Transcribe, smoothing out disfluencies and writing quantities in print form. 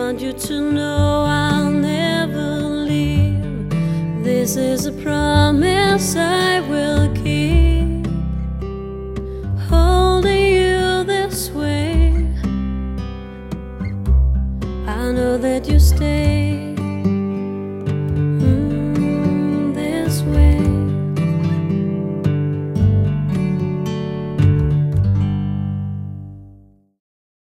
want you to know I'll never leave. This is a promise I will keep, holding you this way. I know that you stay.